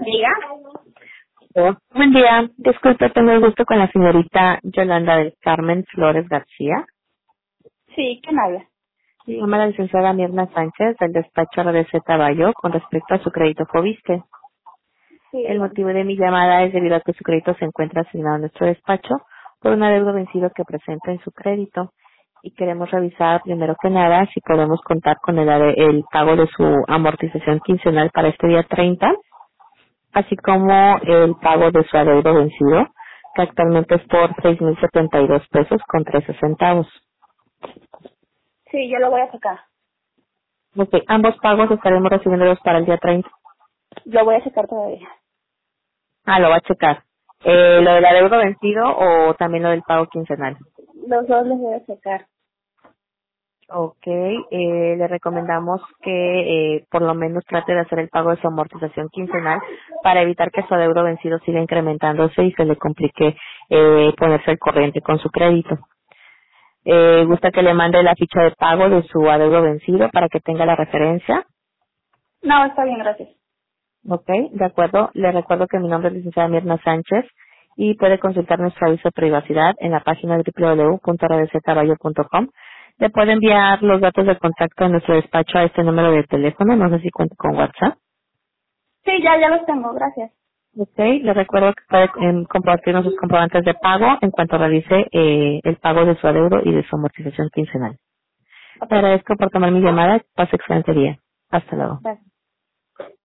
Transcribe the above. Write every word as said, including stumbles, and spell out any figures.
Diga. Oh, buen día. Disculpe, tengo el gusto con la señorita Yolanda del Carmen Flores García. Sí, ¿quién habla? Se llama la licenciada Mirna Sánchez del despacho R D C Taballo con respecto a su crédito Fobiste. Sí, El dígame. motivo de mi llamada es debido a que su crédito se encuentra asignado en nuestro despacho por un adeudo vencido que presenta en su crédito y queremos revisar primero que nada si podemos contar con el, ade- el pago de su amortización quincenal para este día treinta, así como el pago de su adeudo vencido, que actualmente es por seis mil setenta y dos pesos con trece centavos. Sí, yo lo voy a sacar. Ok, ambos pagos estaremos recibiéndolos para el día treinta. Lo voy a sacar todavía. Ah, lo va a checar. Eh, ¿Lo del adeudo vencido o también lo del pago quincenal? Los dos los voy a sacar. Ok, eh, le recomendamos que eh, por lo menos trate de hacer el pago de su amortización quincenal para evitar que su adeudo vencido siga incrementándose y se le complique eh, ponerse al corriente con su crédito. Eh, ¿Gusta que le mande la ficha de pago de su adeudo vencido para que tenga la referencia? No, está bien, gracias. Ok, de acuerdo. Le recuerdo que mi nombre es licenciada Mirna Sánchez y puede consultar nuestro aviso de privacidad en la página doble u doble u doble u punto r d c caballo punto com. Le puede enviar los datos de contacto de nuestro despacho a este número de teléfono, no sé si cuenta con WhatsApp. Sí, ya, ya los tengo, gracias. Ok, le recuerdo que puede em, compartirnos sus comprobantes de pago en cuanto realice eh, el pago de su adeudo y de su amortización quincenal. Ok, Le agradezco por tomar mi llamada. Pase excelente día. Hasta luego. gracias.